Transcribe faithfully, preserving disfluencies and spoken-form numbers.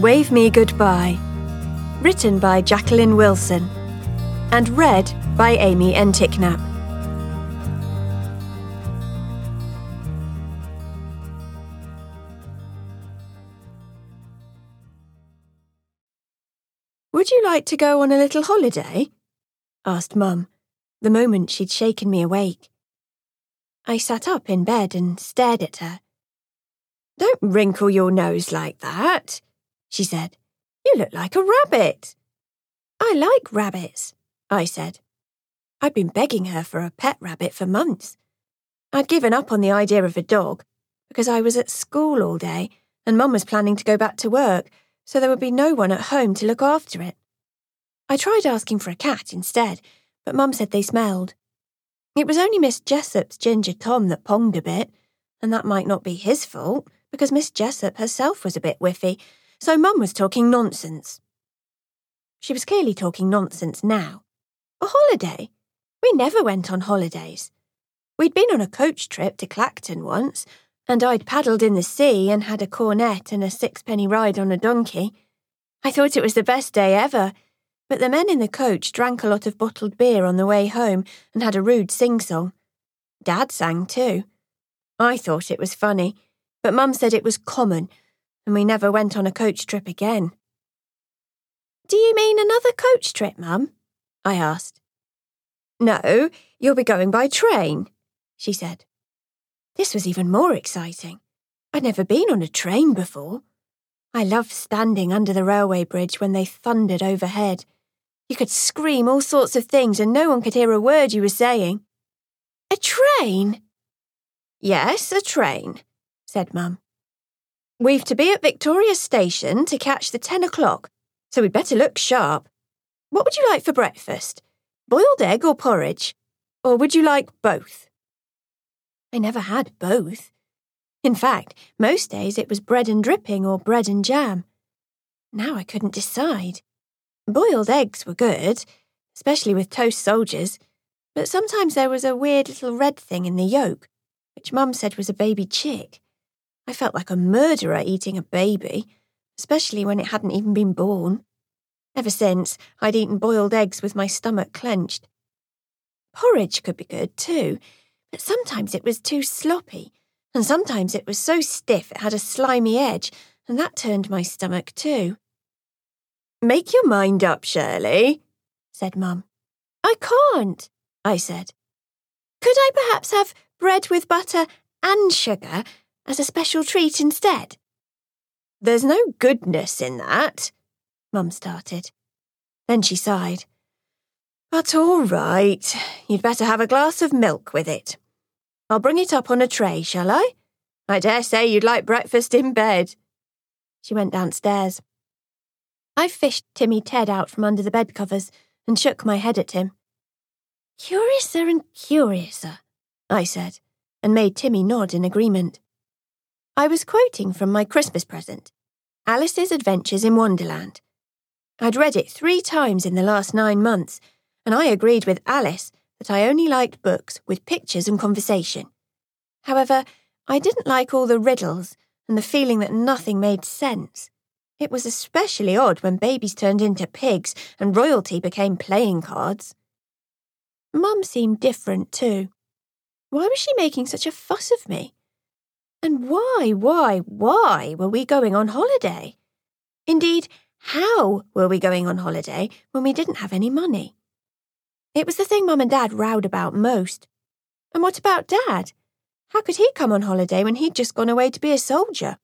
Wave Me Goodbye, written by Jacqueline Wilson, and read by Amy Enticknap. "Would you like to go on a little holiday?" asked Mum, the moment she'd shaken me awake. I sat up in bed and stared at her. "Don't wrinkle your nose like that," she said. "You look like a rabbit." "I like rabbits," I said. I'd been begging her for a pet rabbit for months. I'd given up on the idea of a dog because I was at school all day and Mum was planning to go back to work, so there would be no one at home to look after it. I tried asking for a cat instead, but Mum said they smelled. It was only Miss Jessop's ginger Tom that ponged a bit, and that might not be his fault, because Miss Jessop herself was a bit whiffy, so Mum was talking nonsense. She was clearly talking nonsense now. A holiday? We never went on holidays. We'd been on a coach trip to Clacton once, and I'd paddled in the sea and had a cornet and a sixpenny ride on a donkey. I thought it was the best day ever, but the men in the coach drank a lot of bottled beer on the way home and had a rude sing-song. Dad sang too. I thought it was funny, but Mum said it was common, and we never went on a coach trip again. "Do you mean another coach trip, Mum?" I asked. "No, you'll be going by train," she said. This was even more exciting. I'd never been on a train before. I loved standing under the railway bridge when they thundered overhead. You could scream all sorts of things and no one could hear a word you were saying. "A train?" "Yes, a train," said Mum. "We've to be at Victoria Station to catch the ten o'clock, so we'd better look sharp. What would you like for breakfast? Boiled egg or porridge? Or would you like both?" I never had both. In fact, most days it was bread and dripping or bread and jam. Now I couldn't decide. Boiled eggs were good, especially with toast soldiers, but sometimes there was a weird little red thing in the yolk, which Mum said was a baby chick. I felt like a murderer eating a baby, especially when it hadn't even been born. Ever since, I'd eaten boiled eggs with my stomach clenched. Porridge could be good too, but sometimes it was too sloppy, and sometimes it was so stiff it had a slimy edge, and that turned my stomach too. "Make your mind up, Shirley," said Mum. "I can't," I said. "Could I perhaps have bread with butter and sugar as a special treat instead?" "There's no goodness in that," Mum started. Then she sighed. "But all right, you'd better have a glass of milk with it. I'll bring it up on a tray, shall I? I dare say you'd like breakfast in bed." She went downstairs. I fished Timmy Ted out from under the bedcovers and shook my head at him. "Curiouser and curiouser," I said, and made Timmy nod in agreement. I was quoting from my Christmas present, Alice's Adventures in Wonderland. I'd read it three times in the last nine months, and I agreed with Alice that I only liked books with pictures and conversation. However, I didn't like all the riddles and the feeling that nothing made sense. It was especially odd when babies turned into pigs and royalty became playing cards. Mum seemed different too. Why was she making such a fuss of me? And why, why, why were we going on holiday? Indeed, how were we going on holiday when we didn't have any money? It was the thing Mum and Dad rowed about most. And what about Dad? How could he come on holiday when he'd just gone away to be a soldier?